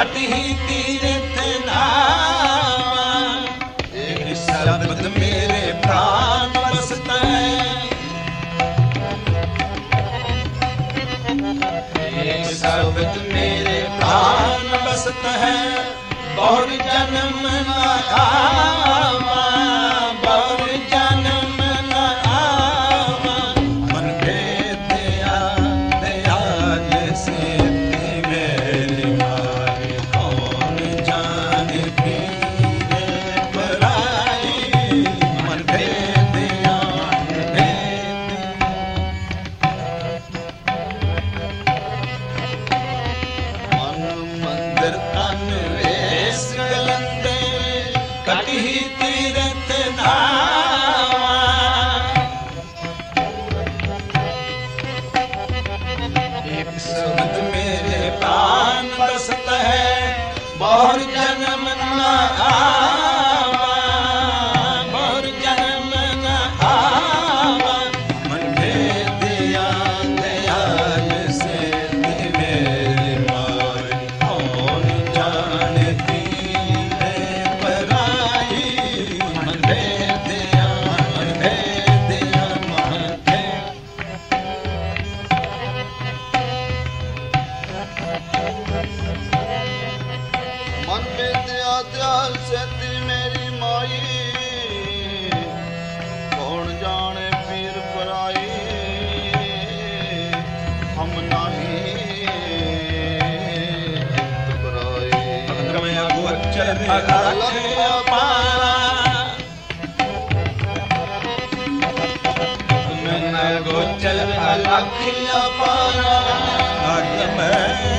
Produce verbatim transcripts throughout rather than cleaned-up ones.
कटही तीरथ नावा। एक शब्द मेरे प्राण बसता है, एक शब्द मेरे प्राण बसता है। बहुत जन्म न आवा, बहुत जन्म न आवा। मन भेद दया दयाल से मेरी माई, कौन जाने पीर पराई। मन भेद दया मन मंदिर तन वेश गलंदे, कटही तीरथ नावा। एक शब्द मेरे प्राण बसता है, बहुत जन्म न आवा, बहुत जन्म न आवा। मन भेद दया दयाल से मेरी माई, कौन जाने पीर पराई। मन भेद दया मन भेद दया मन भेद। मन विद्या दयाल सेती मेरी माई, कौन जाने पीर पराई। हम नाही चित पराई। अग्रमय गोचर अलख अपारा, अग्रमय गोचर अलख अपारा। अग्रमय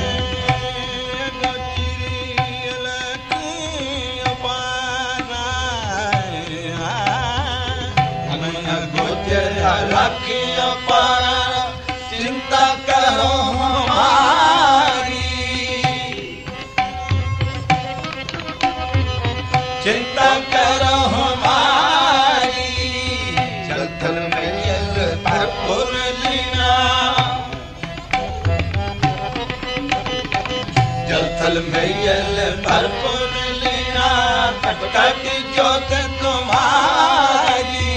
गोचर अलख अपारा, अग्रमय गोचर अलख अपारा। चिंता करो हमारी, चिंता करो हमारी। जल थल में जल भरपूर लीना, जल थल में जल भरपूर लीना। कट कट ज्योत तुम्हारी,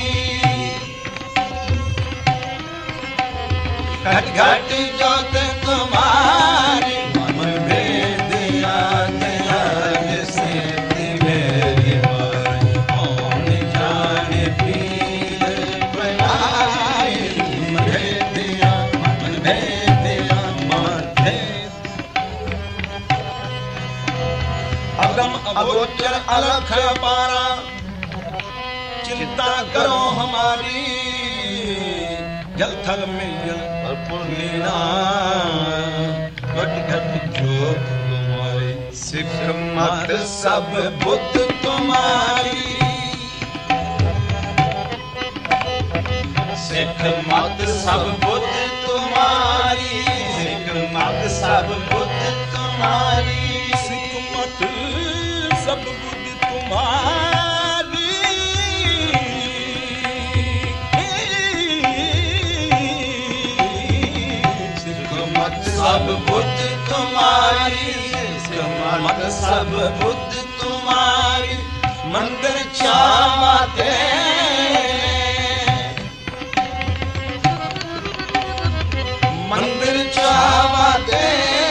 घट घट ज्योत तुम्हारी। मन भेद दया दयाल से मेरी माई, कौन जाने पीर पराई। मन भेद दया मन भेद दया मन भेद। अगम अगोचर अलख अपारा, चिंता करो हमारी। जल थल में जल भरपूर लीना, घट घट ज्योत तुम्हारी। सिख मत सब बुद्ध तुम्हारी, सिख मत सब बुद्ध तुम्हारी। सिख मत सब बुद्ध तुम्हारी, सिख मत सब बुद्ध तुम्हारी। सब बुद्ध तुम्हारी, मत सब बुद्ध तुम्हारी। मंदिर छावा दे, मंदिर छावा दे।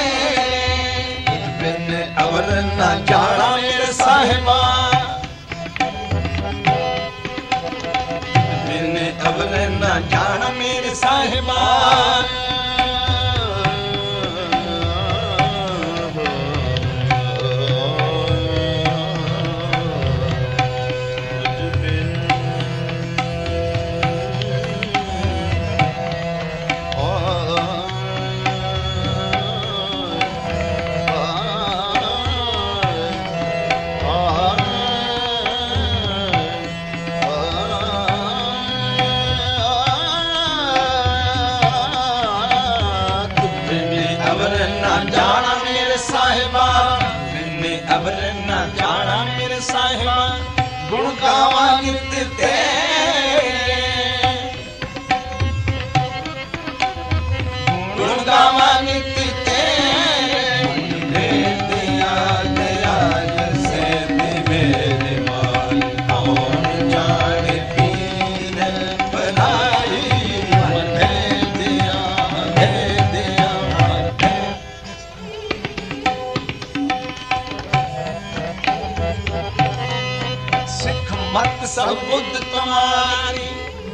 बिन अवर न जाना मेरे साहिबा, बिन अवर न जाना मेरे साहिबा। बिन मत सब बुद्ध तुम्हारी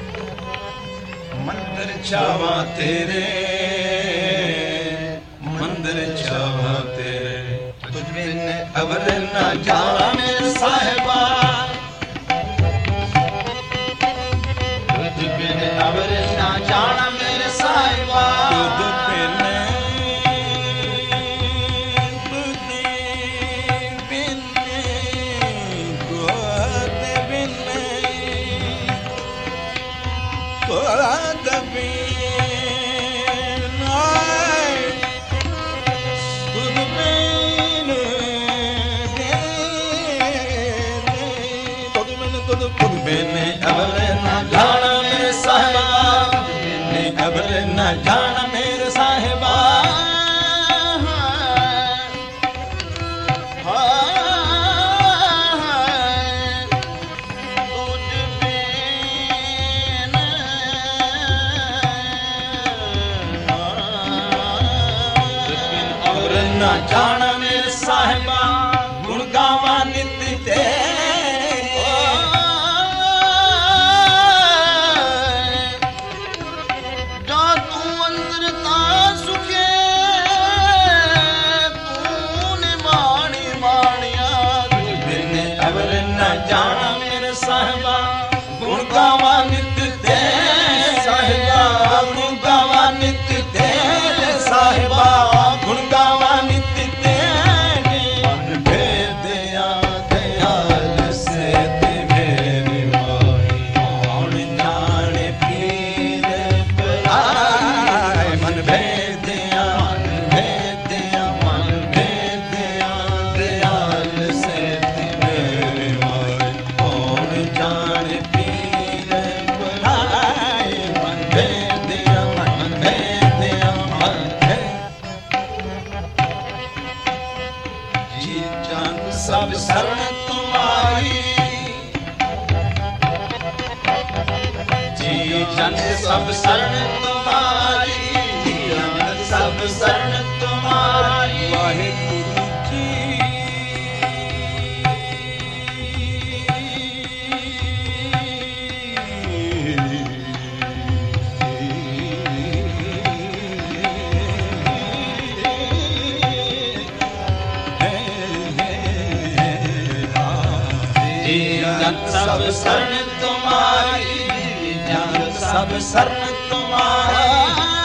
मंदिर चावा तेरे मंदिर चावा तेरे तुझ बिन अबर न जाना मेरे साहिबा तुझ बिन अबर न जाना मेरे साहिबा तुझ बिन जाना मेरे साहिबा जाना मेरे साहिबा गुण गावा नित्य तेरे जा तू अंदर ता सुखे तूने माणी माणिया बिन अवर न जाना मेरे साहिबा गुण गावा नित्य तेरे साहिबा गुण गावा नित्य तेरे साहिबा गुण गावा सब शरण तुम्हारी जी जन सब शरण तुम्हारी जन सब शरण तुम्हारी वाहिगुरु जी सब शरण तुम्हारी जन सब शरण तुम्हारी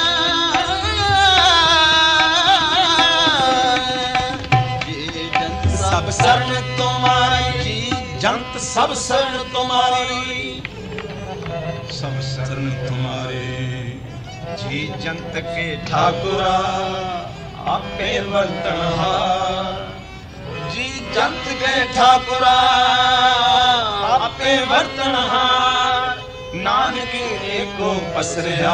सब शरण तुम्हारी जंत सब शरण तुम्हारी सब शरण तुम्हारी जी जंत के ठाकुरा आपे वर्तनहार जी जंत के ठाकुरा आपे वर्तनहार नानक एको पसरिया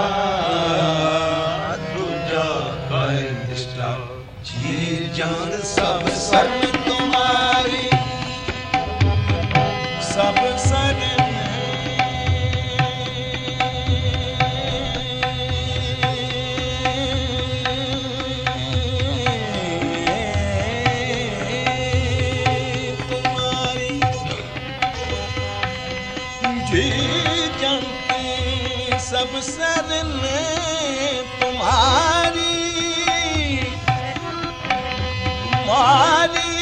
दूजा कहे निष्ठा जी जान सब शरण तुम्हारी सब शरण सब शरण तुम्हारी मारी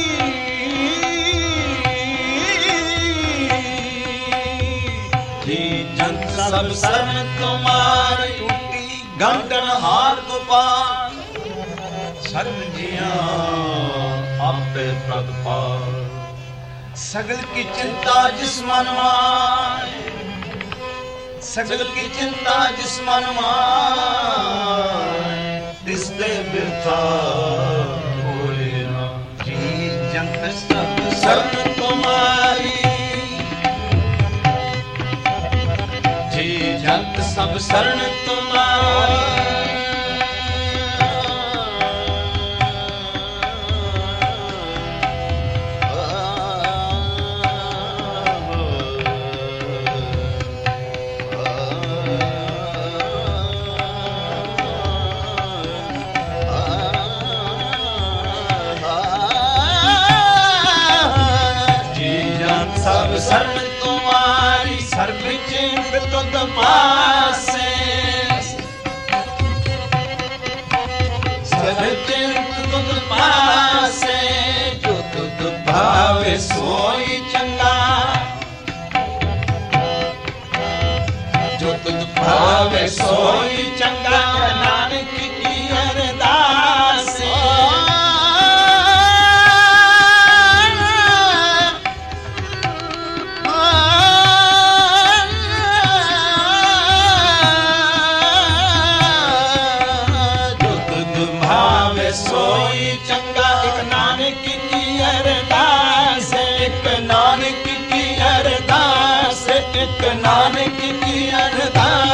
जी जन सब शरण तुम्हारी टूटी गंगन हार गोपाल शरण जिया आपे प्रगपाल सगल की चिंता जिस मन माए सगल की चिंता जिस मन माए तिस दे बिरथा होए ना जी जंत सब शरण तुम्हारी जी जंत सब शरण तुम्हारी सब शरण चिंत तुद पासे सर चिंत तुद पासे जो तुद भावे सोई चंगा जो तुद भावे सोई चंगा नानक की अरदास जो तुद भावे सोई चंगा एक नानक की अरदास एक नानक की अरदास एक नानक की अरदास